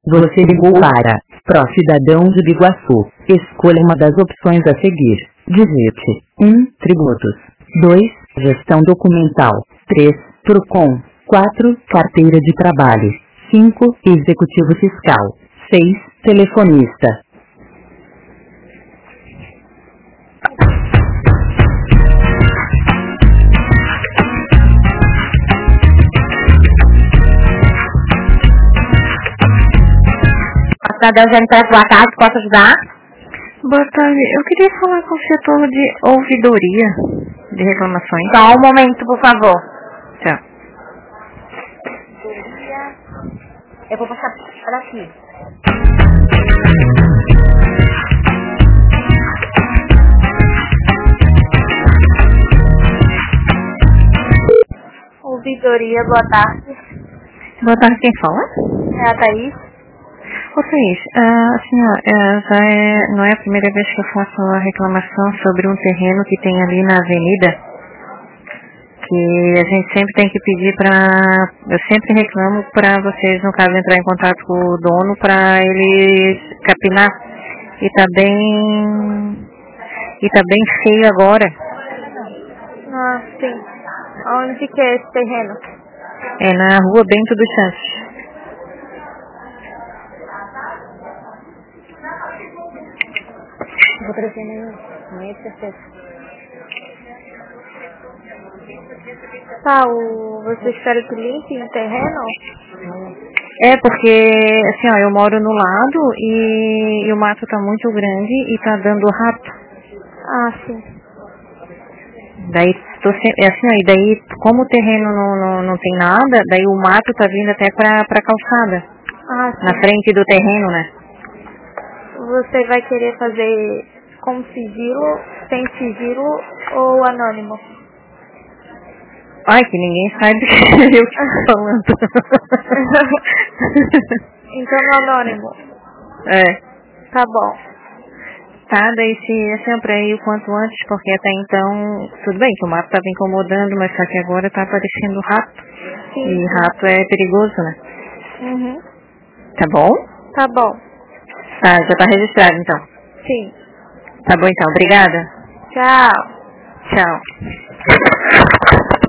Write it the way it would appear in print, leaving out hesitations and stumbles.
Você ligou para Pró-Cidadãos de Biguaçu. Escolha uma das opções a seguir. Digite 1. Tributos. 2. Gestão documental. 3. PROCON. 4. Carteira de trabalho. 5. Executivo fiscal. 6. Telefonista. Cidadão já entrou, boa tarde, posso ajudar? Boa tarde, eu queria falar com o setor de ouvidoria de reclamações. Só um momento, por favor. Tchau. Eu vou passar por aqui. Ouvidoria, boa tarde. Boa tarde, quem fala? É a Thaís. Ô Thaís, não é a primeira vez que eu faço uma reclamação sobre um terreno que tem ali na avenida, que a gente sempre tem que pedir eu sempre reclamo para vocês, no caso, entrar em contato com o dono para ele capinar, e tá bem feio agora. Ah, sim. Onde que é esse terreno? É na rua Bento dos Santos. Vou trazer nenhum, não é certeza. Tá, você espera que limpe o terreno? É, porque, assim, ó, eu moro no lado e o mato tá muito grande e tá dando rato. Ah, sim. Daí, assim, ó, e daí, como o terreno não tem nada, daí o mato tá vindo até pra calçada. Ah, sim. Na frente do terreno, né? Você vai querer fazer com sigilo, sem sigilo ou anônimo? Ai, que ninguém sabe que eu tô falando. Então no anônimo. É. Tá bom. Tá, daí se é pra ir o quanto antes, porque até então, tudo bem que o mato tava incomodando, mas só que agora tá aparecendo rato. Sim, e sim. rato é perigoso, né? Uhum. Tá bom? Tá bom. Tá, já tá registrado então. Sim. Tá bom então, obrigada. Tchau. Tchau.